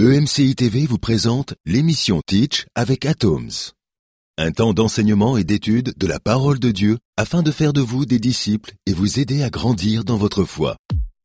EMCI TV vous présente l'émission Teach avec Atoms. Un temps d'enseignement et d'étude de la parole de Dieu afin de faire de vous des disciples et vous aider à grandir dans votre foi.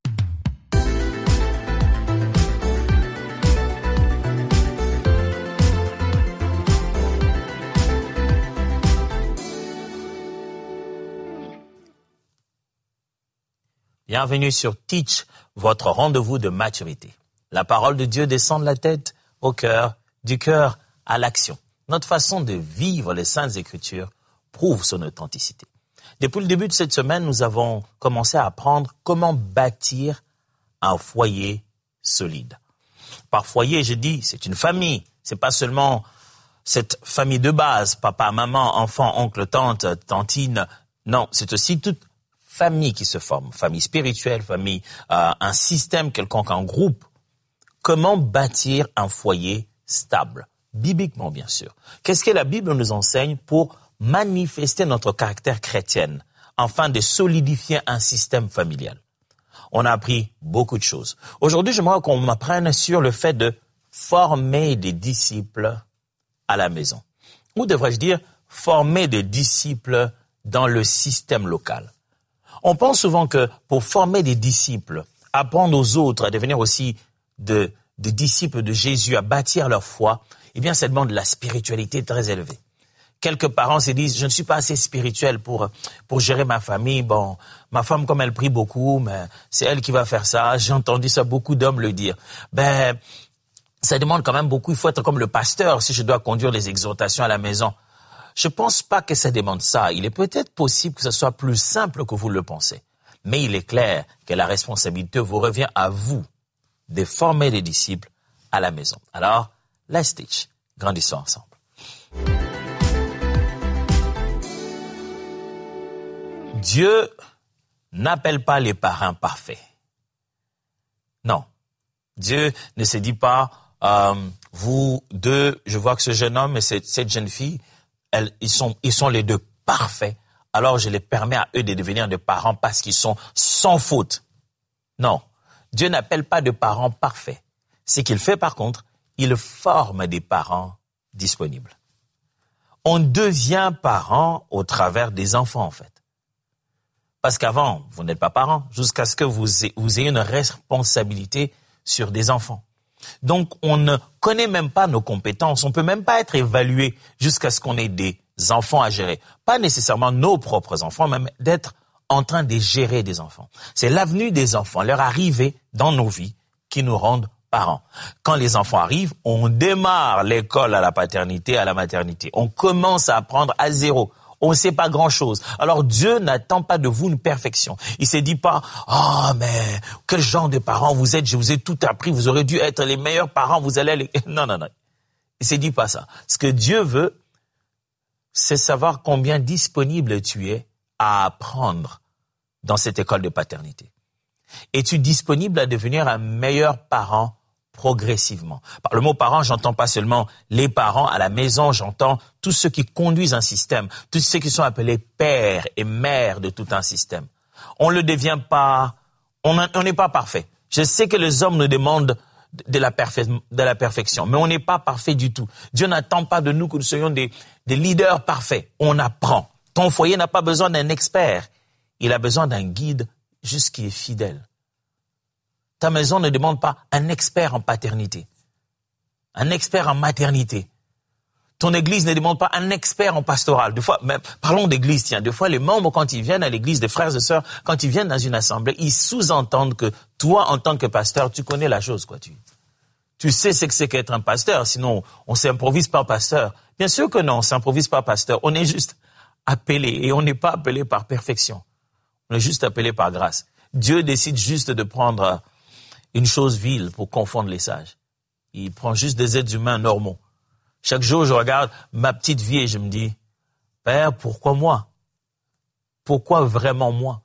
Bienvenue sur Teach, votre rendez-vous de maturité. La parole de Dieu descend de la tête au cœur, du cœur à l'action. Notre façon de vivre les Saintes Écritures prouve son authenticité. Depuis le début de cette semaine, nous avons commencé à apprendre comment bâtir un foyer solide. Par foyer, je dis, c'est une famille. C'est pas seulement cette famille de base, papa, maman, enfant, oncle, tante, tantine. Non, c'est aussi toute famille qui se forme. Famille spirituelle, famille, un système quelconque, un groupe. Comment bâtir un foyer stable? Bibliquement, bien sûr. Qu'est-ce que la Bible nous enseigne pour manifester notre caractère chrétien, afin de solidifier un système familial? On a appris beaucoup de choses. Aujourd'hui, j'aimerais qu'on m'apprenne sur le fait de former des disciples à la maison. Ou devrais-je dire, former des disciples dans le système local. On pense souvent que pour former des disciples, apprendre aux autres à devenir aussi de disciples de Jésus, à bâtir leur foi, eh bien, ça demande de la spiritualité très élevée. Quelques parents se disent, je ne suis pas assez spirituel pour gérer ma famille. Bon, ma femme, comme elle prie beaucoup, mais c'est elle qui va faire ça. J'ai entendu ça, beaucoup d'hommes le dire. Ça demande quand même beaucoup. Il faut être comme le pasteur si je dois conduire les exhortations à la maison. Je pense pas que ça demande ça. Il est peut-être possible que ce soit plus simple que vous le pensez. Mais il est clair que la responsabilité vous revient à vous de former des disciples à la maison. Alors, let's teach. Grandissons ensemble. Dieu n'appelle pas les parents parfaits. Non. Dieu ne se dit pas, vous deux, je vois que ce jeune homme et cette jeune fille, ils sont les deux parfaits. Alors, je les permets à eux de devenir des parents parce qu'ils sont sans faute. Non. Dieu n'appelle pas de parents parfaits. Ce qu'il fait, par contre, il forme des parents disponibles. On devient parent au travers des enfants, en fait. Parce qu'avant, vous n'êtes pas parent, jusqu'à ce que vous ayez une responsabilité sur des enfants. Donc, on ne connaît même pas nos compétences. On peut même pas être évalué jusqu'à ce qu'on ait des enfants à gérer. Pas nécessairement nos propres enfants, même d'être en train de gérer des enfants. C'est l'avenue des enfants, leur arrivée dans nos vies qui nous rendent parents. Quand les enfants arrivent, on démarre l'école à la paternité, à la maternité. On commence à apprendre à zéro. On ne sait pas grand-chose. Alors Dieu n'attend pas de vous une perfection. Il ne se dit pas « mais quel genre de parents vous êtes, je vous ai tout appris, vous aurez dû être les meilleurs parents, vous allez aller... » Non. Il ne se dit pas ça. Ce que Dieu veut, c'est savoir combien disponible tu es à apprendre dans cette école de paternité. Es-tu disponible à devenir un meilleur parent progressivement? Par le mot parent, j'entends pas seulement les parents à la maison, j'entends tous ceux qui conduisent un système, tous ceux qui sont appelés pères et mères de tout un système. On ne devient pas, on n'est pas parfait. Je sais que les hommes nous demandent de la perfection, mais on n'est pas parfait du tout. Dieu n'attend pas de nous que nous soyons des leaders parfaits. On apprend. Ton foyer n'a pas besoin d'un expert. Il a besoin d'un guide juste qui est fidèle. Ta maison ne demande pas un expert en paternité, un expert en maternité. Ton église ne demande pas un expert en pastoral. Des fois, même, parlons d'église, des fois, les membres, quand ils viennent à l'église, des frères et sœurs, quand ils viennent dans une assemblée, ils sous-entendent que toi, en tant que pasteur, tu connais la chose, quoi. Tu sais ce que c'est qu'être un pasteur, sinon, on s'improvise pas pasteur. Bien sûr que non, on s'improvise pas pasteur. On est juste appelé, et on n'est pas appelé par perfection. On est juste appelé par grâce. Dieu décide juste de prendre une chose vile pour confondre les sages. Il prend juste des êtres humains normaux. Chaque jour, je regarde ma petite vie et je me dis, Père, pourquoi moi? Pourquoi vraiment moi?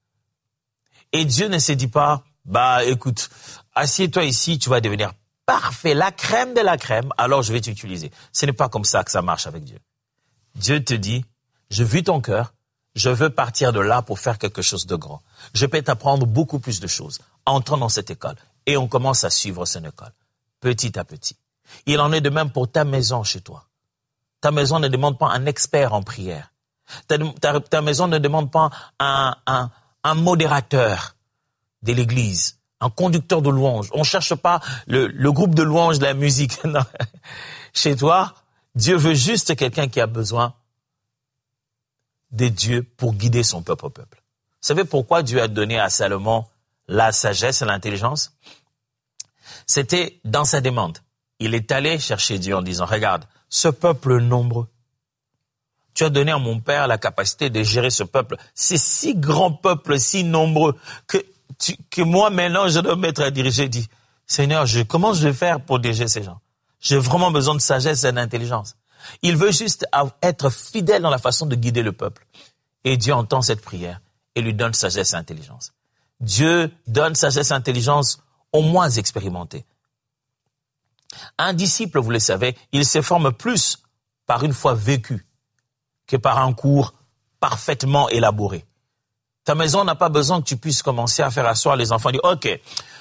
Et Dieu ne se dit pas, écoute, assieds-toi ici, tu vas devenir parfait, la crème de la crème, alors je vais t'utiliser. Ce n'est pas comme ça que ça marche avec Dieu. Dieu te dit, je vis ton cœur, je veux partir de là pour faire quelque chose de grand. Je peux t'apprendre beaucoup plus de choses. Entrons dans cette école et on commence à suivre cette école. petit à petit. Il en est de même pour ta maison chez toi. Ta maison ne demande pas un expert en prière. Ta maison ne demande pas un modérateur de l'église, un conducteur de louanges. On ne cherche pas le groupe de louanges, la musique. Non. Chez toi, Dieu veut juste quelqu'un qui a besoin de Dieu pour guider son peuple au peuple. Vous savez pourquoi Dieu a donné à Salomon la sagesse et l'intelligence? C'était dans sa demande. Il est allé chercher Dieu en disant, regarde, ce peuple nombreux, tu as donné à mon père la capacité de gérer ce peuple. C'est si grand peuple, si nombreux, que moi maintenant je dois me mettre à diriger. Je dis, Seigneur, comment je vais faire pour diriger ces gens? J'ai vraiment besoin de sagesse et d'intelligence. Il veut juste être fidèle dans la façon de guider le peuple. Et Dieu entend cette prière et lui donne sagesse et intelligence. Dieu donne sagesse et intelligence aux moins expérimentés. Un disciple, vous le savez, il se forme plus par une foi vécue que par un cours parfaitement élaboré. Ta maison n'a pas besoin que tu puisses commencer à faire asseoir les enfants. Dire, OK,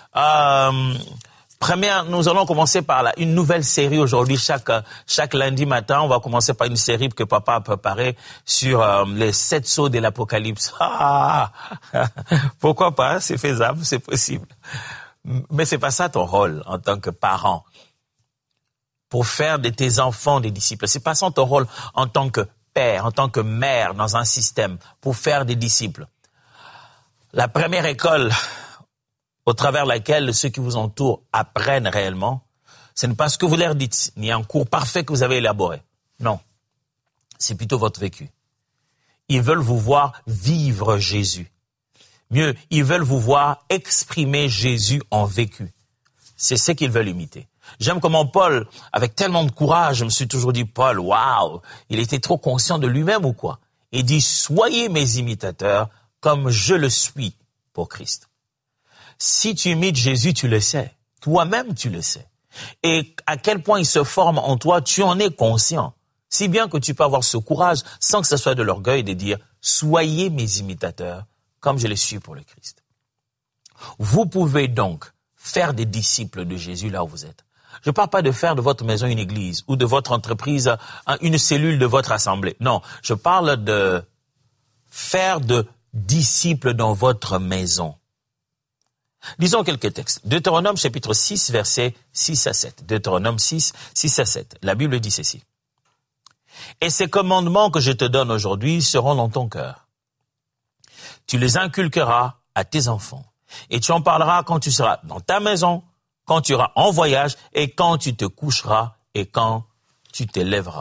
nous allons commencer par une nouvelle série aujourd'hui. Chaque lundi matin, on va commencer par une série que papa a préparée sur les 7 sceaux de l'Apocalypse. Pourquoi pas? C'est faisable, c'est possible. Mais c'est pas ça ton rôle en tant que parent. Pour faire de tes enfants des disciples. C'est pas ça ton rôle en tant que père, en tant que mère dans un système, pour faire des disciples. La première école au travers de laquelle ceux qui vous entourent apprennent réellement, ce n'est pas ce que vous leur dites, ni un cours parfait que vous avez élaboré. Non, c'est plutôt votre vécu. Ils veulent vous voir vivre Jésus. Mieux, ils veulent vous voir exprimer Jésus en vécu. C'est ce qu'ils veulent imiter. J'aime comment Paul, avec tellement de courage, je me suis toujours dit, Paul, waouh, il était trop conscient de lui-même ou quoi? Il dit, soyez mes imitateurs comme je le suis pour Christ. Si tu imites Jésus, tu le sais. Toi-même, tu le sais. Et à quel point il se forme en toi, tu en es conscient. Si bien que tu peux avoir ce courage, sans que ce soit de l'orgueil, de dire, soyez mes imitateurs comme je le suis pour le Christ. Vous pouvez donc faire des disciples de Jésus là où vous êtes. Je ne parle pas de faire de votre maison une église ou de votre entreprise une cellule de votre assemblée. Non, je parle de faire de disciples dans votre maison. Lisons quelques textes. Deutéronome chapitre 6, versets 6 à 7. Deutéronome 6, 6 à 7. La Bible dit ceci. « Et ces commandements que je te donne aujourd'hui seront dans ton cœur. Tu les inculqueras à tes enfants. Et tu en parleras quand tu seras dans ta maison, quand tu iras en voyage, et quand tu te coucheras, et quand tu te lèveras. »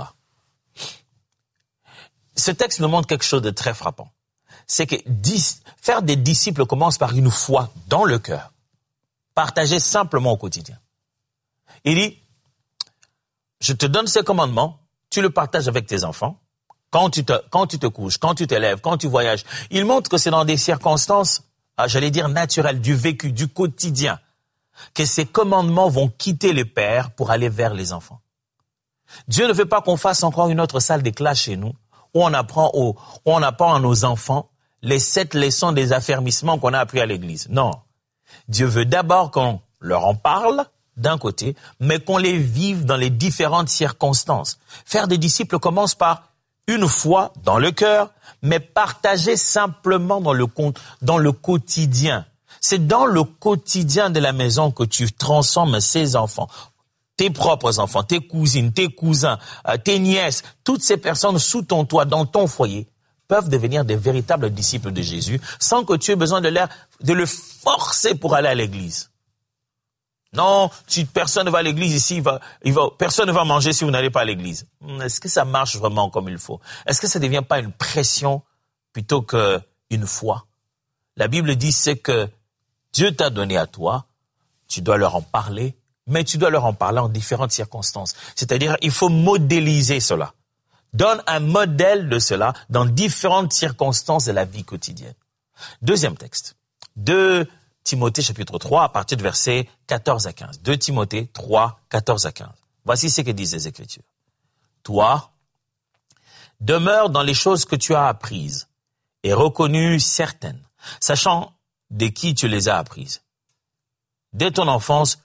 Ce texte nous montre quelque chose de très frappant. C'est que faire des disciples commence par une foi dans le cœur, partagée simplement au quotidien. Il dit, je te donne ces commandements, tu le partages avec tes enfants, quand tu te couches, quand tu te lèves, quand tu voyages. Il montre que c'est dans des circonstances, j'allais dire naturelles, du vécu, du quotidien, que ces commandements vont quitter les pères pour aller vers les enfants. Dieu ne veut pas qu'on fasse encore une autre salle de classe chez nous, où on apprend à nos enfants les 7 leçons des affermissements qu'on a appris à l'église. Non. Dieu veut d'abord qu'on leur en parle, d'un côté, mais qu'on les vive dans les différentes circonstances. Faire des disciples commence par une foi dans le cœur, mais partagée simplement dans le quotidien. C'est dans le quotidien de la maison que tu transformes ces enfants. Tes propres enfants, tes cousines, tes cousins, tes nièces, toutes ces personnes sous ton toit, dans ton foyer, peuvent devenir des véritables disciples de Jésus sans que tu aies besoin de le forcer pour aller à l'église. Non, personne ne va à l'église ici, personne ne va manger si vous n'allez pas à l'église. Est-ce que ça marche vraiment comme il faut? Est-ce que ça ne devient pas une pression plutôt qu'une foi? La Bible dit c'est que Dieu t'a donné à toi, tu dois leur en parler, mais tu dois leur en parler en différentes circonstances. C'est-à-dire, il faut modéliser cela. Donne un modèle de cela dans différentes circonstances de la vie quotidienne. Deuxième texte. 2 Timothée chapitre 3 à partir de versets 14 à 15. 2 Timothée 3, 14 à 15. Voici ce que disent les Écritures. Toi, demeure dans les choses que tu as apprises et reconnues certaines, sachant de qui tu les as apprises. Dès ton enfance,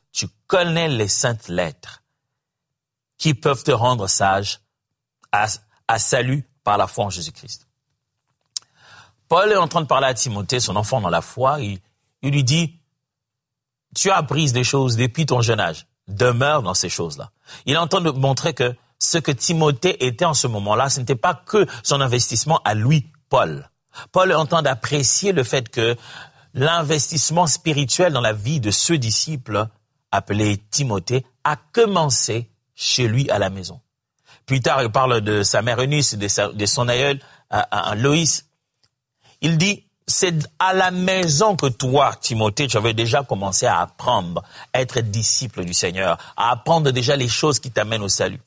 tu connais les saintes lettres qui peuvent te rendre sage à salut par la foi en Jésus-Christ. Paul est en train de parler à Timothée, son enfant dans la foi. Il lui dit, tu as appris des choses depuis ton jeune âge. Demeure dans ces choses-là. Il est en train de montrer que ce que Timothée était en ce moment-là, ce n'était pas que son investissement à lui, Paul. Paul est en train d'apprécier le fait que l'investissement spirituel dans la vie de ce disciple, appelé Timothée, a commencé chez lui à la maison. Plus tard, il parle de sa mère Eunice, de son aïeul, Loïs. Il dit, c'est à la maison que toi, Timothée, tu avais déjà commencé à apprendre, à être disciple du Seigneur, à apprendre déjà les choses qui t'amènent au salut.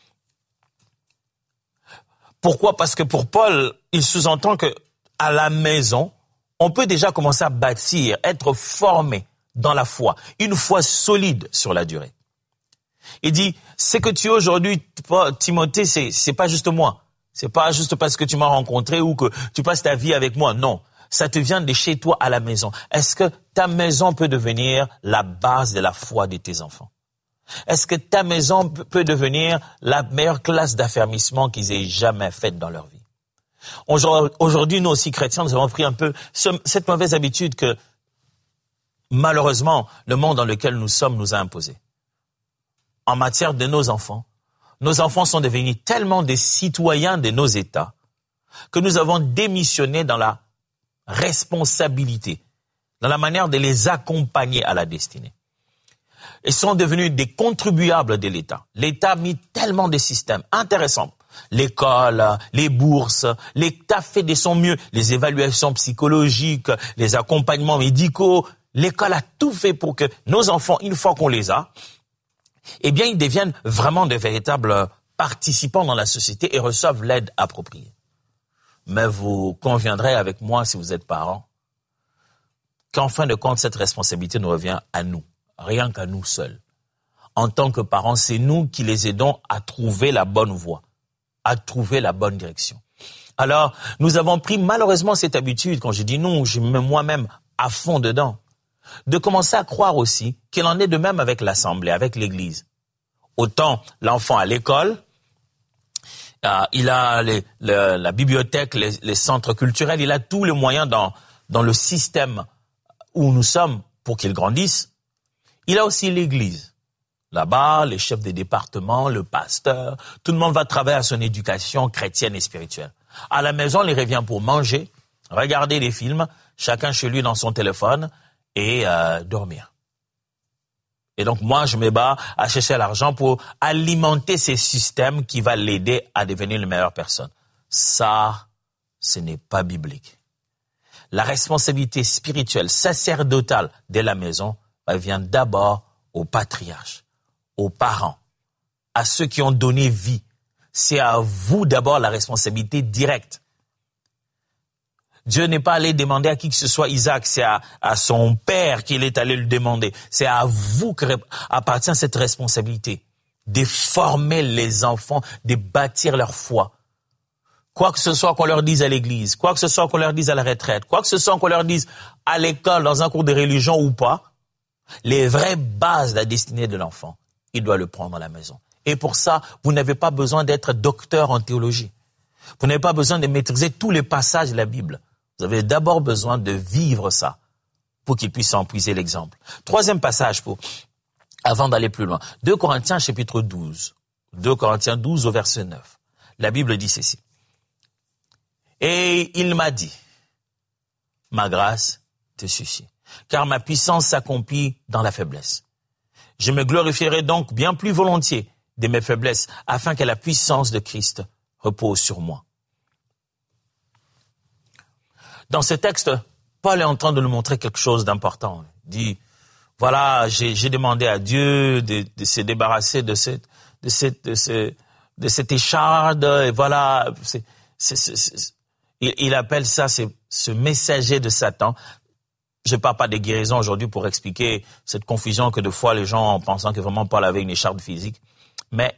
Pourquoi? Parce que pour Paul, il sous-entend que à la maison, on peut déjà commencer à bâtir, être formé dans la foi, une foi solide sur la durée. Il dit, ce que tu es aujourd'hui, Timothée, c'est pas juste moi. C'est pas juste parce que tu m'as rencontré ou que tu passes ta vie avec moi. Non. Ça te vient de chez toi à la maison. Est-ce que ta maison peut devenir la base de la foi de tes enfants? Est-ce que ta maison peut devenir la meilleure classe d'affermissement qu'ils aient jamais faite dans leur vie? Aujourd'hui, nous aussi chrétiens, nous avons pris un peu cette mauvaise habitude que, malheureusement, le monde dans lequel nous sommes nous a imposé. En matière de nos enfants sont devenus tellement des citoyens de nos États que nous avons démissionné dans la responsabilité, dans la manière de les accompagner à la destinée. Ils sont devenus des contribuables de l'État. L'État a mis tellement de systèmes intéressants. L'école, les bourses, l'État fait de son mieux, les évaluations psychologiques, les accompagnements médicaux. L'école a tout fait pour que nos enfants, une fois qu'on les a, eh bien, ils deviennent vraiment de véritables participants dans la société et reçoivent l'aide appropriée. Mais vous conviendrez avec moi, si vous êtes parents, qu'en fin de compte, cette responsabilité nous revient à nous, rien qu'à nous seuls. En tant que parents, c'est nous qui les aidons à trouver la bonne voie, à trouver la bonne direction. Alors, nous avons pris malheureusement cette habitude, quand je dis nous, je me mets moi-même à fond dedans, de commencer à croire aussi qu'il en est de même avec l'Assemblée, avec l'Église. Autant l'enfant à l'école, il a la bibliothèque, les centres culturels, il a tous les moyens dans le système où nous sommes pour qu'il grandisse. Il a aussi l'Église. Là-bas, les chefs des départements, le pasteur, tout le monde va travailler à son éducation chrétienne et spirituelle. À la maison, il revient pour manger, regarder des films, chacun chez lui dans son téléphone et dormir. Et donc, moi, je me bats à chercher l'argent pour alimenter ces systèmes qui va l'aider à devenir une meilleure personne. Ça, ce n'est pas biblique. La responsabilité spirituelle, sacerdotale de la maison, vient d'abord aux patriarches, aux parents, à ceux qui ont donné vie. C'est à vous d'abord la responsabilité directe. Dieu n'est pas allé demander à qui que ce soit Isaac, c'est à son père qu'il est allé le demander. C'est à vous qu'appartient cette responsabilité de former les enfants, de bâtir leur foi. Quoi que ce soit qu'on leur dise à l'église, quoi que ce soit qu'on leur dise à la retraite, quoi que ce soit qu'on leur dise à l'école, dans un cours de religion ou pas, les vraies bases de la destinée de l'enfant, il doit le prendre à la maison. Et pour ça, vous n'avez pas besoin d'être docteur en théologie. Vous n'avez pas besoin de maîtriser tous les passages de la Bible. Vous avez d'abord besoin de vivre ça pour qu'il puisse en puiser l'exemple. Troisième passage avant d'aller plus loin. 2 Corinthiens chapitre 12. 2 Corinthiens 12 au verset 9. La Bible dit ceci. Et il m'a dit, ma grâce te suffit, car ma puissance s'accomplit dans la faiblesse. Je me glorifierai donc bien plus volontiers de mes faiblesses, afin que la puissance de Christ repose sur moi. Dans ce texte, Paul est en train de nous montrer quelque chose d'important. Il dit, voilà, j'ai demandé à Dieu de se débarrasser de cette écharde, et voilà, il appelle ça ce messager de Satan. Je ne parle pas de guérison aujourd'hui pour expliquer cette confusion que de fois les gens en pensant que vraiment Paul avait une écharpe physique. Mais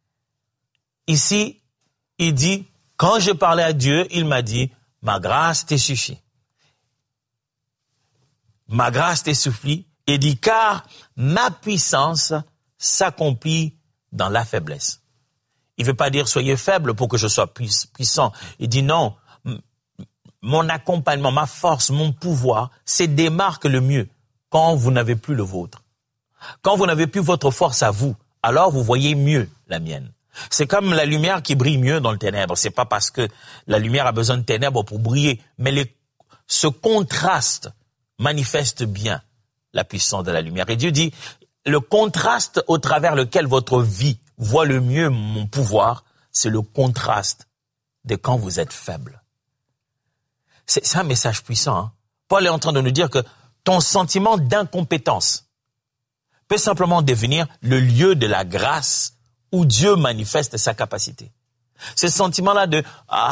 ici, il dit, quand je parlais à Dieu, il m'a dit, ma grâce te suffit. Ma grâce te suffit Il dit, car ma puissance s'accomplit dans la faiblesse. Il ne veut pas dire soyez faible pour que je sois puissant. Il dit non, mon accompagnement, ma force, mon pouvoir, c'est démarque le mieux quand vous n'avez plus le vôtre. Quand vous n'avez plus votre force à vous, alors vous voyez mieux la mienne. C'est comme la lumière qui brille mieux dans le ténèbre. C'est pas parce que la lumière a besoin de ténèbres pour briller, mais ce contraste manifeste bien la puissance de la lumière. Et Dieu dit, le contraste au travers lequel votre vie voit le mieux mon pouvoir, c'est le contraste de quand vous êtes faible. C'est un message puissant. Hein? Paul est en train de nous dire que ton sentiment d'incompétence peut simplement devenir le lieu de la grâce où Dieu manifeste sa capacité. Ce sentiment-là de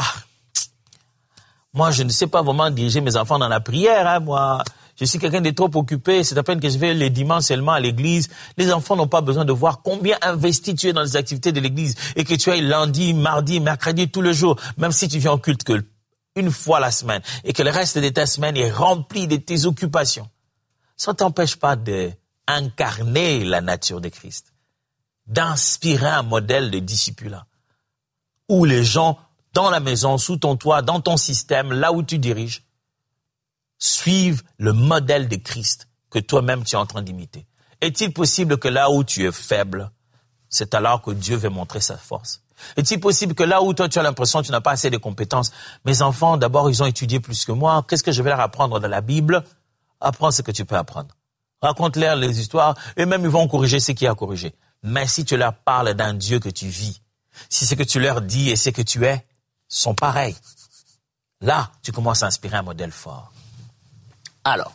moi je ne sais pas vraiment diriger mes enfants dans la prière, hein, moi je suis quelqu'un de trop occupé, c'est à peine que je vais les dimanches seulement à l'église. Les enfants n'ont pas besoin de voir combien investi tu es dans les activités de l'église et que tu es lundi, mardi, mercredi, tous les jours, même si tu viens au culte que une fois la semaine et que le reste de ta semaine est rempli de tes occupations. Ça ne t'empêche pas d'incarner la nature de Christ, d'inspirer un modèle de discipulat où les gens dans la maison, sous ton toit, dans ton système, là où tu diriges, suivent le modèle de Christ que toi-même tu es en train d'imiter. Est-il possible que là où tu es faible, c'est alors que Dieu veut montrer sa force? Est-il possible que là où toi tu as l'impression que tu n'as pas assez de compétences, mes enfants d'abord ils ont étudié plus que moi, qu'est-ce que je vais leur apprendre dans la Bible? Apprends ce que tu peux apprendre. Raconte-leur les histoires et même ils vont corriger ce qu'il y a à corriger. Mais si tu leur parles d'un Dieu que tu vis, si ce que tu leur dis et ce que tu es sont pareils, là tu commences à inspirer un modèle fort. Alors,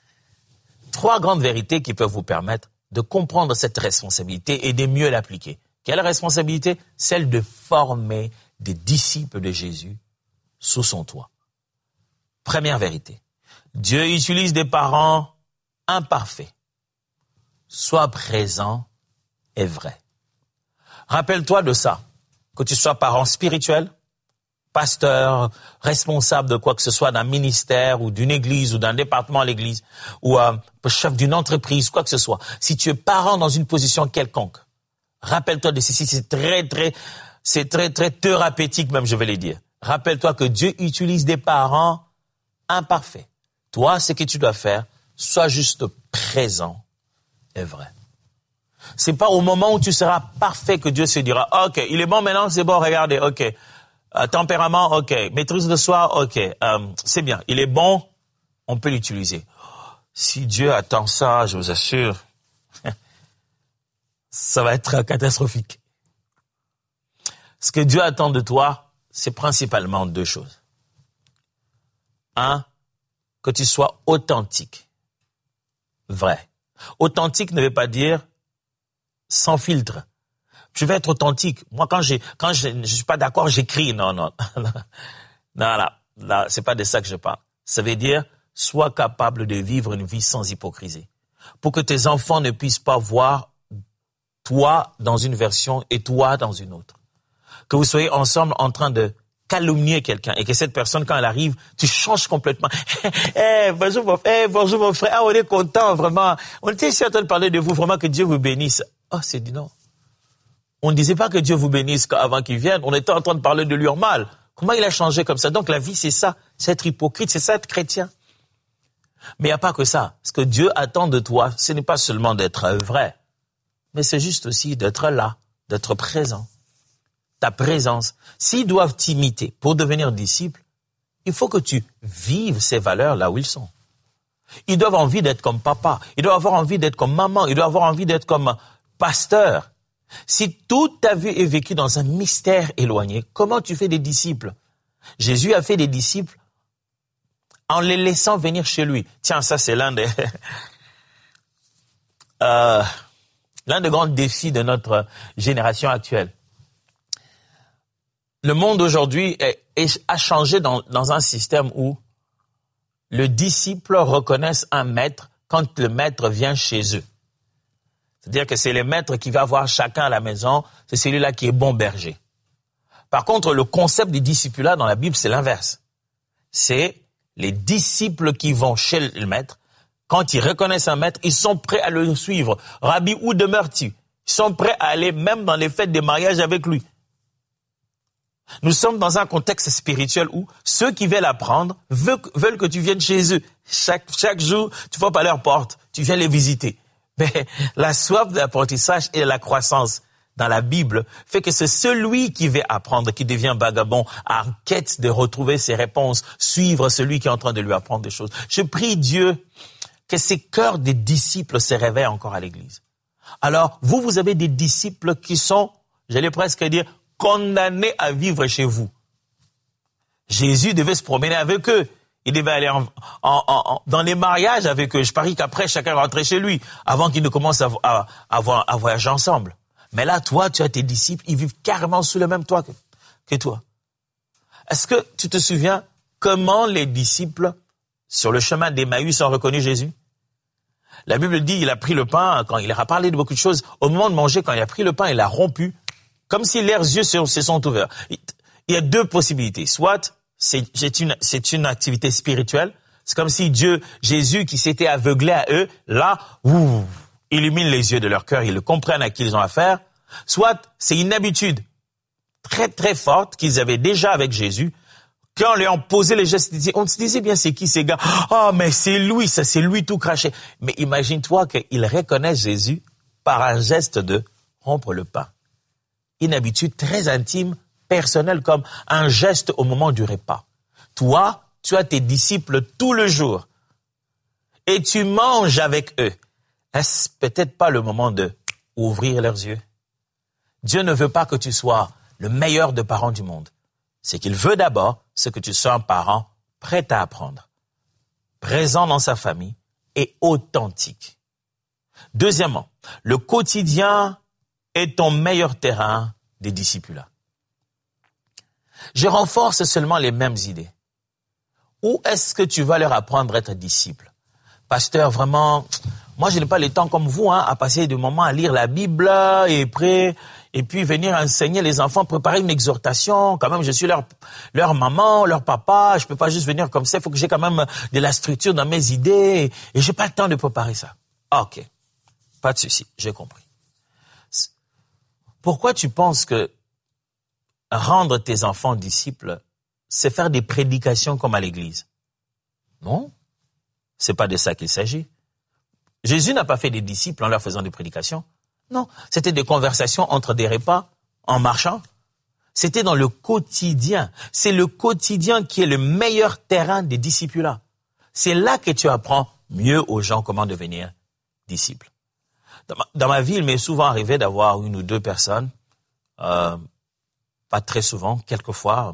3 grandes vérités qui peuvent vous permettre de comprendre cette responsabilité et de mieux l'appliquer. Quelle responsabilité? Celle de former des disciples de Jésus sous son toit. Première vérité. Dieu utilise des parents imparfaits. Sois présent et vrai. Rappelle-toi de ça. Que tu sois parent spirituel, pasteur, responsable de quoi que ce soit d'un ministère ou d'une église ou d'un département à l'église ou chef d'une entreprise, quoi que ce soit. Si tu es parent dans une position quelconque, rappelle-toi de ceci, c'est très thérapeutique même, je vais le dire. Rappelle-toi que Dieu utilise des parents imparfaits. Toi, ce que tu dois faire, sois juste présent et vrai. C'est pas au moment où tu seras parfait que Dieu se dira, OK, il est bon maintenant, c'est bon, regardez, OK. Tempérament, OK. Maîtrise de soi, OK. C'est bien, il est bon, on peut l'utiliser. Si Dieu attend ça, je vous assure, ça va être catastrophique. Ce que Dieu attend de toi, c'est principalement 2 choses. 1, que tu sois authentique, vrai. Authentique ne veut pas dire sans filtre. Je vais être authentique. Moi, quand je suis pas d'accord, j'écris. Non, là, c'est pas de ça que je parle. Ça veut dire, sois capable de vivre une vie sans hypocrisie. Pour que tes enfants ne puissent pas voir toi dans une version et toi dans une autre. Que vous soyez ensemble en train de calomnier quelqu'un et que cette personne, quand elle arrive, tu changes complètement. Bonjour mon frère. Ah, on est content, vraiment. On était ici en train de parler de vous, vraiment que Dieu vous bénisse. Oh, c'est dit non. On ne disait pas que Dieu vous bénisse avant qu'il vienne. On était en train de parler de lui en mal. Comment il a changé comme ça? Donc la vie, c'est ça. C'est être hypocrite, c'est ça être chrétien. Mais il n'y a pas que ça. Ce que Dieu attend de toi, ce n'est pas seulement d'être vrai, mais c'est juste aussi d'être là, d'être présent. Ta présence. S'ils doivent t'imiter pour devenir disciples, il faut que tu vives ces valeurs là où ils sont. Ils doivent avoir envie d'être comme papa. Ils doivent avoir envie d'être comme maman. Ils doivent avoir envie d'être comme pasteur. Si toute ta vie est vécue dans un mystère éloigné, comment tu fais des disciples? Jésus a fait des disciples en les laissant venir chez lui. Tiens, ça c'est l'un des grands défis de notre génération actuelle. Le monde aujourd'hui a changé dans un système où le disciple reconnaisse un maître quand le maître vient chez eux. C'est-à-dire que c'est le maître qui va voir chacun à la maison, c'est celui-là qui est bon berger. Par contre, le concept du discipulat dans la Bible, c'est l'inverse. C'est les disciples qui vont chez le maître quand ils reconnaissent un maître, ils sont prêts à le suivre. Rabbi, où demeures-tu? Ils sont prêts à aller même dans les fêtes des mariages avec lui. Nous sommes dans un contexte spirituel où ceux qui veulent apprendre veulent que tu viennes chez eux. Chaque jour, tu vas pas à leur porte, tu viens les visiter. Mais la soif de l'apprentissage et de la croissance dans la Bible fait que c'est celui qui veut apprendre qui devient vagabond, en quête de retrouver ses réponses, suivre celui qui est en train de lui apprendre des choses. Je prie Dieu que ces cœurs des disciples se réveillent encore à l'Église. Alors, vous avez des disciples qui sont, j'allais presque dire, condamnés à vivre chez vous. Jésus devait se promener avec eux. Il devait aller dans les mariages avec eux. Je parie qu'après, chacun rentrait chez lui, avant qu'ils ne commencent à voyager ensemble. Mais là, toi, tu as tes disciples, ils vivent carrément sous le même toit que toi. Est-ce que tu te souviens comment les disciples, sur le chemin d'Emmaüs, ont reconnu Jésus? La Bible dit, il a pris le pain, quand il leur a parlé de beaucoup de choses. Au moment de manger, quand il a pris le pain, il l'a rompu, comme si leurs yeux se sont ouverts. Il y a deux possibilités. Soit c'est une activité spirituelle. C'est comme si Jésus qui s'était aveuglé à eux, là, illumine les yeux de leur cœur, ils le comprennent à qui ils ont affaire. Soit c'est une habitude très très forte qu'ils avaient déjà avec Jésus. Quand on leur a posé les gestes, on se disait bien c'est qui ces gars? Oh mais c'est lui, ça c'est lui tout craché. Mais imagine-toi qu'ils reconnaissent Jésus par un geste de rompre le pain. Une habitude très intime, personnelle, comme un geste au moment du repas. Toi, tu as tes disciples tout le jour et tu manges avec eux. Est-ce peut-être pas le moment de ouvrir leurs yeux? Dieu ne veut pas que tu sois le meilleur des parents du monde. C'est qu'il veut d'abord, c'est que tu sois un parent prêt à apprendre, présent dans sa famille et authentique. Deuxièmement, le quotidien est ton meilleur terrain des discipulats. Je renforce seulement les mêmes idées. Où est-ce que tu vas leur apprendre à être disciple? Pasteur, vraiment, moi je n'ai pas le temps comme vous à passer des moments à lire la Bible et puis venir enseigner les enfants, préparer une exhortation. Quand même, je suis leur maman, leur papa. Je peux pas juste venir comme ça. Il faut que j'ai quand même de la structure dans mes idées et j'ai pas le temps de préparer ça. Ok, pas de souci, j'ai compris. Pourquoi tu penses que rendre tes enfants disciples, c'est faire des prédications comme à l'église? Non, c'est pas de ça qu'il s'agit. Jésus n'a pas fait des disciples en leur faisant des prédications. Non, c'était des conversations entre des repas, en marchant. C'était dans le quotidien. C'est le quotidien qui est le meilleur terrain des discipulats. C'est là que tu apprends mieux aux gens comment devenir disciples. Dans ma vie, il m'est souvent arrivé d'avoir une ou deux personnes, pas très souvent, quelquefois,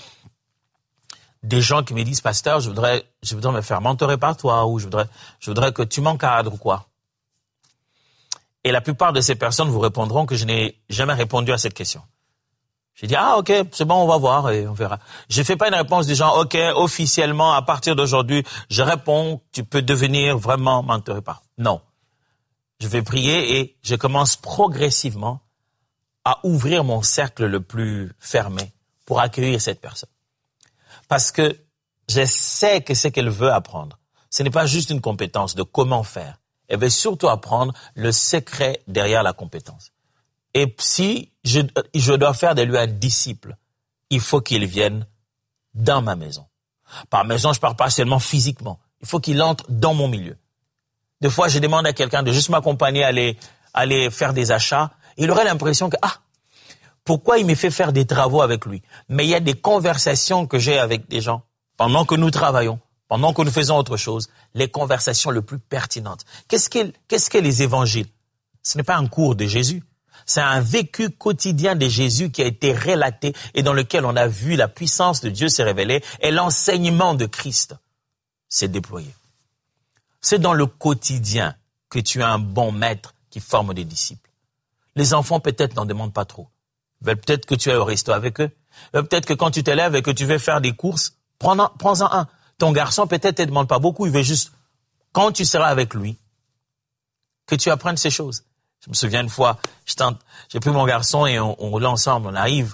des gens qui me disent, pasteur, je voudrais me faire mentorer par toi, ou je voudrais que tu m'encadres ou quoi. Et la plupart de ces personnes vous répondront que je n'ai jamais répondu à cette question. J'ai dit, ok, c'est bon, on va voir et on verra. Je fais pas une réponse du genre, ok, officiellement, à partir d'aujourd'hui, je réponds, tu peux devenir vraiment mentoré par. Non. Je vais prier et je commence progressivement à ouvrir mon cercle le plus fermé pour accueillir cette personne. Parce que je sais que ce qu'elle veut apprendre, ce n'est pas juste une compétence de comment faire. Elle veut surtout apprendre le secret derrière la compétence. Et si je dois faire de lui un disciple, il faut qu'il vienne dans ma maison. Par maison, je parle pas seulement physiquement. Il faut qu'il entre dans mon milieu. Des fois, je demande à quelqu'un de juste m'accompagner à aller faire des achats. Il aurait l'impression que, pourquoi il me fait faire des travaux avec lui? Mais il y a des conversations que j'ai avec des gens pendant que nous travaillons, pendant que nous faisons autre chose, les conversations les plus pertinentes. Qu'est-ce que les évangiles? Ce n'est pas un cours de Jésus. C'est un vécu quotidien de Jésus qui a été relaté et dans lequel on a vu la puissance de Dieu se révéler et l'enseignement de Christ s'est déployé. C'est dans le quotidien que tu as un bon maître qui forme des disciples. Les enfants peut-être n'en demandent pas trop. Ils veulent peut-être que tu ailles au resto avec eux. Peut-être que quand tu te lèves et que tu veux faire des courses, prends-en un. Ton garçon peut-être ne te demande pas beaucoup. Il veut juste, quand tu seras avec lui, que tu apprennes ces choses. Je me souviens une fois, j'ai pris mon garçon et on roulait ensemble. On arrive,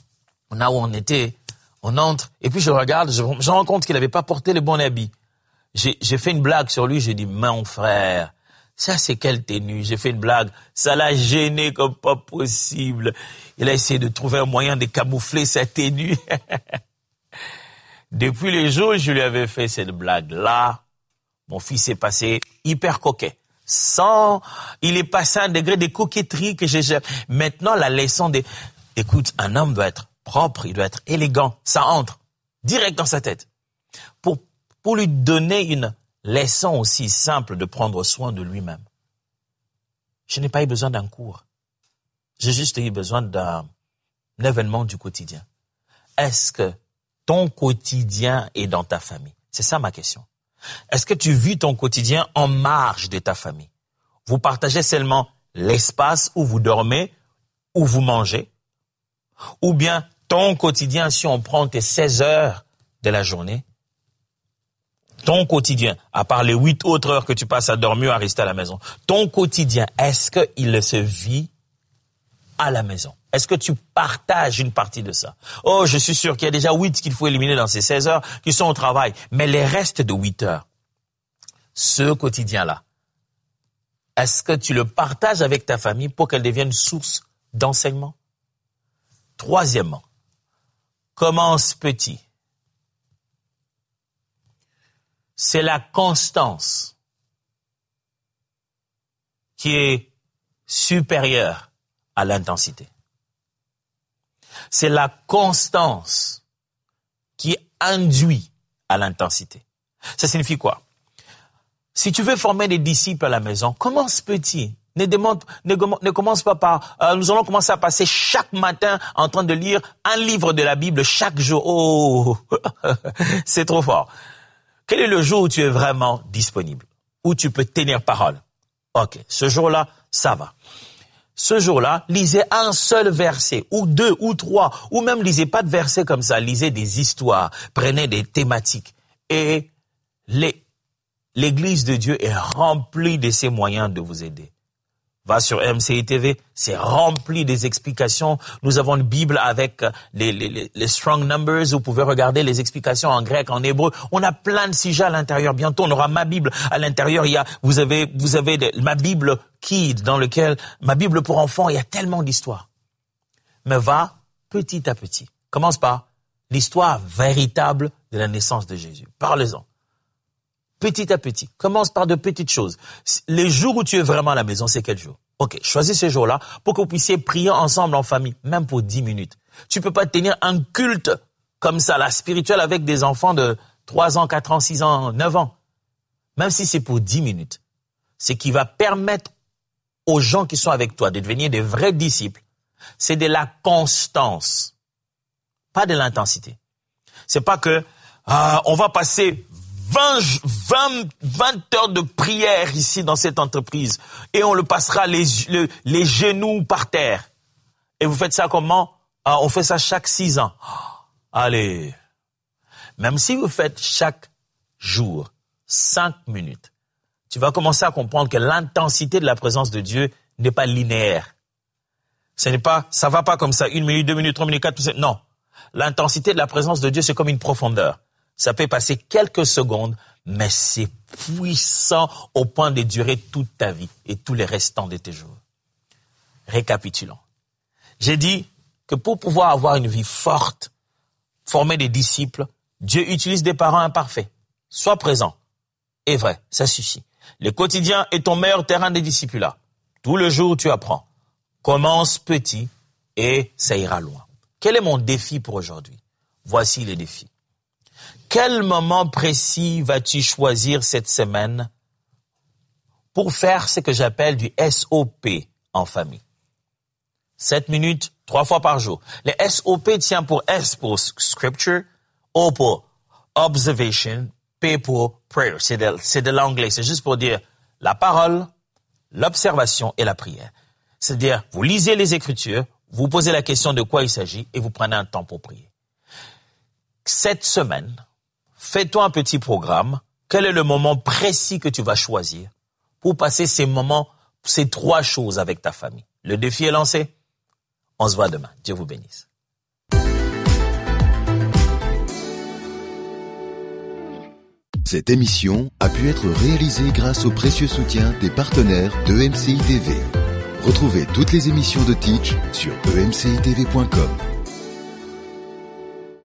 on a où on était, on entre. Et puis je regarde, je me rends compte qu'il n'avait pas porté le bon habit. j'ai fait une blague sur lui, j'ai dit, mon frère, ça c'est quelle tenue? J'ai fait une blague, ça l'a gêné comme pas possible. Il a essayé de trouver un moyen de camoufler sa tenue. Depuis les jours où je lui avais fait cette blague-là, mon fils est passé hyper coquet. Il est passé à un degré de coquetterie que j'ai. Maintenant, la leçon écoute, un homme doit être propre, il doit être élégant. Ça entre direct dans sa tête. Pour lui donner une leçon aussi simple de prendre soin de lui-même. Je n'ai pas eu besoin d'un cours. J'ai juste eu besoin d'un événement du quotidien. Est-ce que ton quotidien est dans ta famille? C'est ça ma question. Est-ce que tu vis ton quotidien en marge de ta famille? Vous partagez seulement l'espace où vous dormez, où vous mangez? Ou bien ton quotidien, si on prend tes 16 heures de la journée, ton quotidien, à part les 8 autres heures que tu passes à dormir ou à rester à la maison, ton quotidien, est-ce qu'il se vit à la maison? Est-ce que tu partages une partie de ça? Oh, je suis sûr qu'il y a déjà 8 qu'il faut éliminer dans ces 16 heures qui sont au travail. Mais les restes de 8 heures, ce quotidien-là, est-ce que tu le partages avec ta famille pour qu'elle devienne source d'enseignement? Troisièmement, commence petit. C'est la constance qui est supérieure à l'intensité. C'est la constance qui induit à l'intensité. Ça signifie quoi? Si tu veux former des disciples à la maison, commence petit. Ne commence pas par... nous allons commencer à passer chaque matin en train de lire un livre de la Bible chaque jour. Oh, c'est trop fort. Quel est le jour où tu es vraiment disponible? Où tu peux tenir parole? Ok, ce jour-là, ça va. Ce jour-là, lisez un seul verset, ou 2, ou 3, ou même lisez pas de versets comme ça, lisez des histoires, prenez des thématiques. Et l'Église de Dieu est remplie de ces moyens de vous aider. Va sur MCI TV, c'est rempli des explications. Nous avons une Bible avec les strong numbers. Vous pouvez regarder les explications en grec, en hébreu. On a plein de sujets à l'intérieur. Bientôt, on aura ma Bible. À l'intérieur, vous avez ma Bible Kid, dans lequel, ma Bible pour enfants, il y a tellement d'histoires. Mais va petit à petit. Commence par l'histoire véritable de la naissance de Jésus. Parlez-en. Petit à petit. Commence par de petites choses. Les jours où tu es vraiment à la maison, c'est quel jour? Ok, choisis ce jour-là pour que vous puissiez prier ensemble en famille, même pour 10 minutes. Tu peux pas tenir un culte comme ça, la spirituelle, avec des enfants de 3 ans, 4 ans, 6 ans, 9 ans. Même si c'est pour 10 minutes. Ce qui va permettre aux gens qui sont avec toi de devenir des vrais disciples, c'est de la constance, pas de l'intensité. C'est pas que on va passer 20 heures de prière ici dans cette entreprise et on le passera les genoux par terre. Et vous faites ça comment? On fait ça chaque 6 ans. Allez. Même si vous faites chaque jour 5 minutes, tu vas commencer à comprendre que l'intensité de la présence de Dieu n'est pas linéaire. Ça va pas comme ça, 1 minute, 2 minutes, 3 minutes, 4 minutes. Non. L'intensité de la présence de Dieu, c'est comme une profondeur. Ça peut passer quelques secondes, mais c'est puissant au point de durer toute ta vie et tous les restants de tes jours. Récapitulons. J'ai dit que pour pouvoir avoir une vie forte, former des disciples, Dieu utilise des parents imparfaits. Sois présent. Et vrai, ça suffit. Le quotidien est ton meilleur terrain de discipulat. Tout le jour, tu apprends. Commence petit et ça ira loin. Quel est mon défi pour aujourd'hui? Voici les défis. Quel moment précis vas-tu choisir cette semaine pour faire ce que j'appelle du SOP en famille? 7 minutes, 3 fois par jour. Le SOP tient pour S pour Scripture, O pour Observation, P pour Prayer. C'est de l'anglais, c'est juste pour dire la parole, l'observation et la prière. C'est-à-dire, vous lisez les Écritures, vous posez la question de quoi il s'agit et vous prenez un temps pour prier. Cette semaine, fais-toi un petit programme. Quel est le moment précis que tu vas choisir pour passer ces moments, ces 3 choses avec ta famille? Le défi est lancé. On se voit demain. Dieu vous bénisse. Cette émission a pu être réalisée grâce au précieux soutien des partenaires d'EMCI TV. Retrouvez toutes les émissions de Teach sur emcitv.com.